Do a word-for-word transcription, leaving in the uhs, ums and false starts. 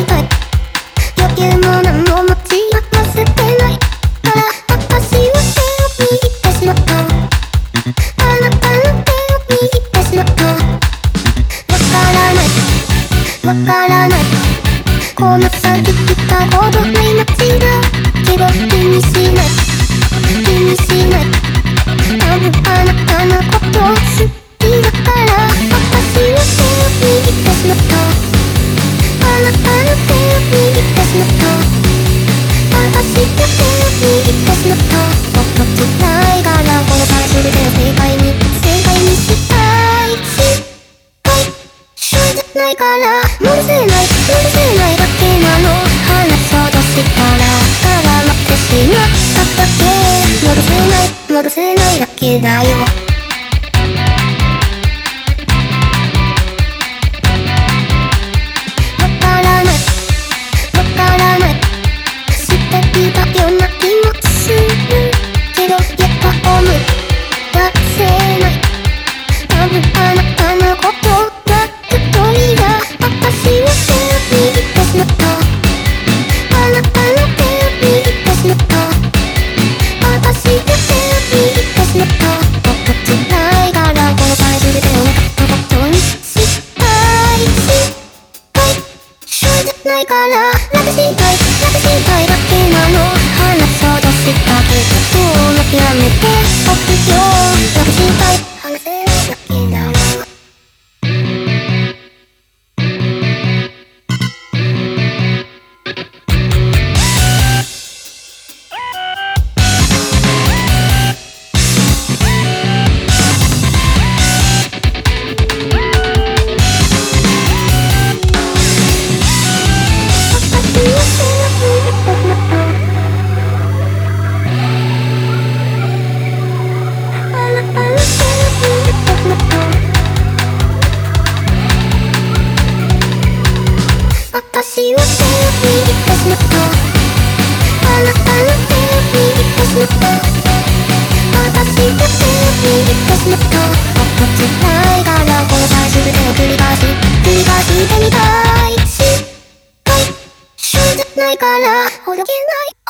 たい。余裕も何も持ち余せてないから私は手を握ってしまった。あなたの手を握ってしまった。わからないわからないこの先来たことない街だけど気にしない気にしない多分あなたのこと好きだから私は手を握ってしまった。あなたの手を握ってしまった。私が手を握ってしまった。もっと辛いからこの際全てを正解に正解にしたいしはいしょうじゃないから戻せない戻せないだけなの話そうとしたら絡まってしまっただけ戻せない戻せないだけだよ。ないから楽したい楽したいだけなの話そうとしたけどもう諦めておくよ楽したい話せないだけだわ。私は手を握ってしまった。あなたの手を握ってしまった。私が手を握ってしまった。もっと辛いからこの際全てを繰り返し繰り返してみたいしはいしょうじゃないからほどけない